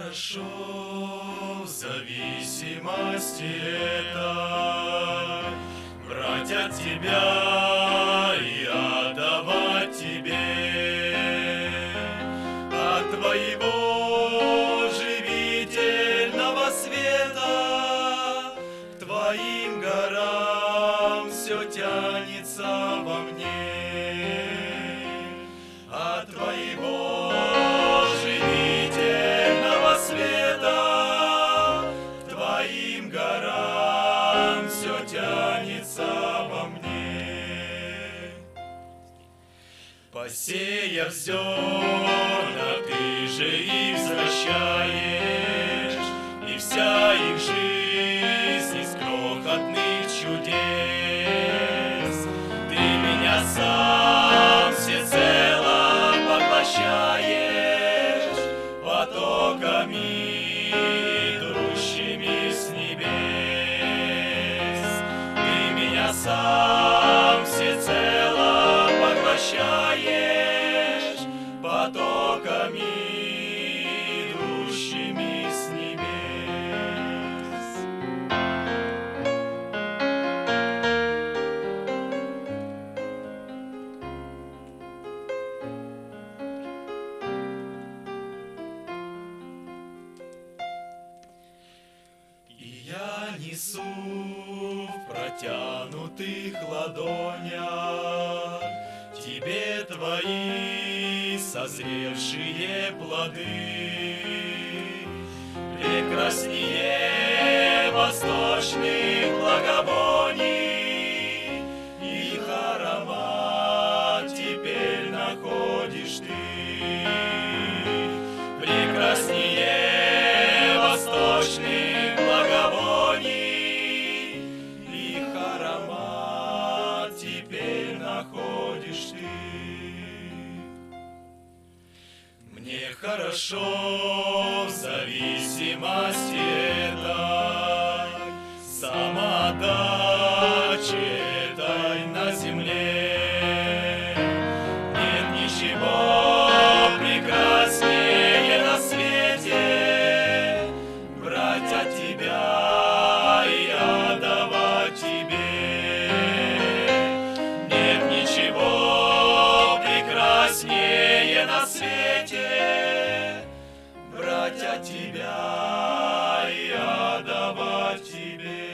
хорошо в зависимости этой брать от тебя и отдавать тебе от твоего живительного света к твоим горам все тянется во мне от твоего живительного света к твоим горам все тянется во мне. Посеяв зерна, ты же их возвращаешь, и вся их жизнь из крохотных чудес. Ты меня сам всецело поглощаешь потоками, идущими с небес. Ты меня сам всецело поглощаешь потоками, идущими с небес. Я несу в протянутых ладонях тебе твои созревшие плоды, прекраснее восточных благовоний. Их аромат теперь находишь ты, прекраснее восточных благовоний. Их аромат теперь находишь ты. Мне хорошо в зависимости этой самоотдачи этой на земле. Нет ничего прекраснее на свете брать от тебя и отдавать тебе. Нет ничего прекраснее на свете брать от тебя и отдавать тебе.